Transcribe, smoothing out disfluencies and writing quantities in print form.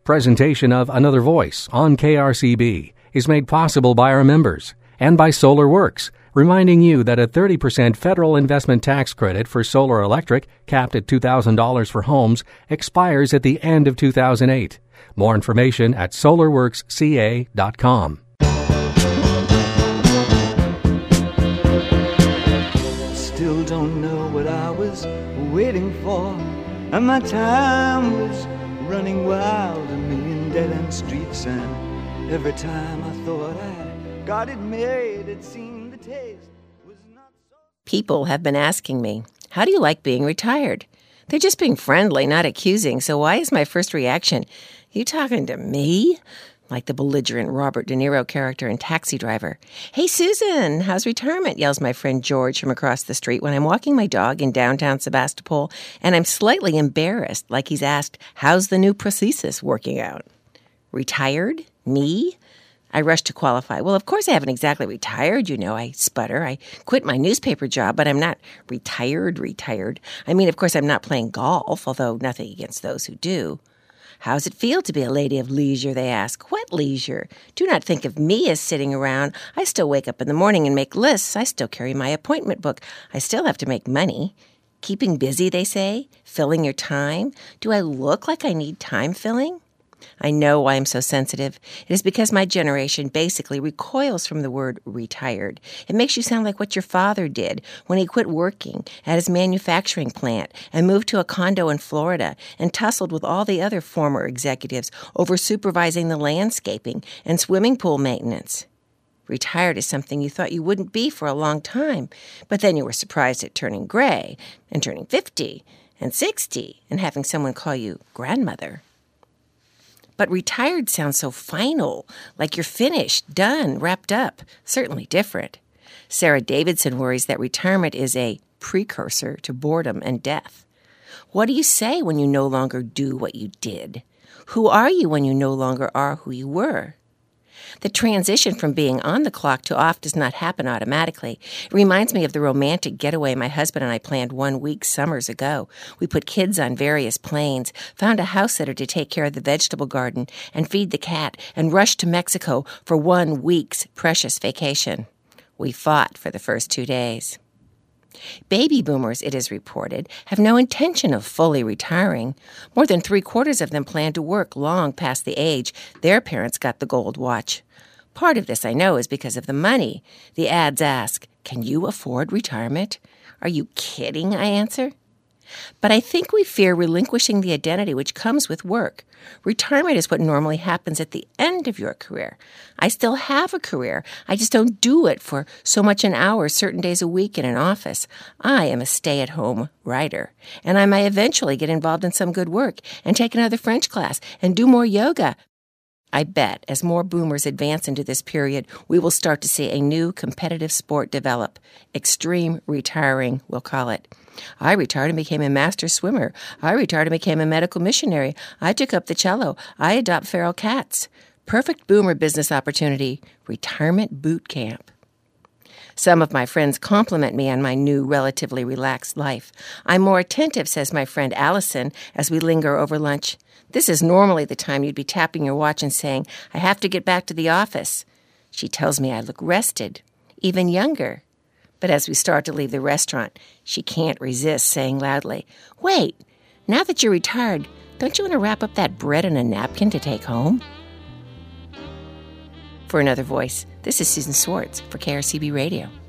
Presentation of Another Voice on KRCB is made possible by our members and by SolarWorks, reminding you that a 30% federal investment tax credit for solar electric, capped at $2,000 for homes, expires at the end of 2008. More information at solarworksca.com. Still don't know what I was waiting for, and my time was running wild, a million dead-end streets, and every time I thought I got it made, it seemed the taste was not so... People have been asking me, how do you like being retired? They're just being friendly, not accusing, so why is my first reaction, you talking to me? Like the belligerent Robert De Niro character in Taxi Driver. Hey, Susan, how's retirement? Yells my friend George from across the street when I'm walking my dog in downtown Sebastopol, and I'm slightly embarrassed, like he's asked, how's the new prosthesis working out? Retired? Me? I rush to qualify. Well, of course I haven't exactly retired, you know. I sputter. I quit my newspaper job, but I'm not retired. I mean, of course, I'm not playing golf, although nothing against those who do. How's it feel to be a lady of leisure, they ask. What leisure? Do not think of me as sitting around. I still wake up in the morning and make lists. I still carry my appointment book. I still have to make money. Keeping busy, they say. Filling your time. Do I look like I need time filling? I know why I'm so sensitive. It is because my generation basically recoils from the word retired. It makes you sound like what your father did when he quit working at his manufacturing plant and moved to a condo in Florida and tussled with all the other former executives over supervising the landscaping and swimming pool maintenance. Retired is something you thought you wouldn't be for a long time, but then you were surprised at turning gray and turning 50 and 60 and having someone call you grandmother. But retired sounds so final, like you're finished, done, wrapped up, certainly different. Sarah Davidson worries that retirement is a precursor to boredom and death. What do you say when you no longer do what you did? Who are you when you no longer are who you were? The transition from being on the clock to off does not happen automatically. It reminds me of the romantic getaway my husband and I planned 1 week summers ago. We put kids on various planes, found a house sitter to take care of the vegetable garden and feed the cat, and rushed to Mexico for 1 week's precious vacation. We fought for the first 2 days. Baby boomers, it is reported, have no intention of fully retiring. More than 3/4 of them plan to work long past the age their parents got the gold watch. Part of this, I know, is because of the money. The ads ask, can you afford retirement? Are you kidding, I answer. But I think we fear relinquishing the identity which comes with work. Retirement is what normally happens at the end of your career. I still have a career. I just don't do it for so much an hour certain days a week in an office. I am a stay-at-home writer, and I may eventually get involved in some good work and take another French class and do more yoga. I bet as more boomers advance into this period, we will start to see a new competitive sport develop. Extreme retiring, we'll call it. I retired and became a master swimmer. I retired and became a medical missionary. I took up the cello. I adopt feral cats. Perfect boomer business opportunity. Retirement boot camp. Some of my friends compliment me on my new, relatively relaxed life. I'm more attentive, says my friend Allison, as we linger over lunch. This is normally the time you'd be tapping your watch and saying, I have to get back to the office. She tells me I look rested, even younger. But as we start to leave the restaurant, she can't resist saying loudly, wait, now that you're retired, don't you want to wrap up that bread in a napkin to take home? For Another Voice, this is Susan Swartz for KRCB Radio.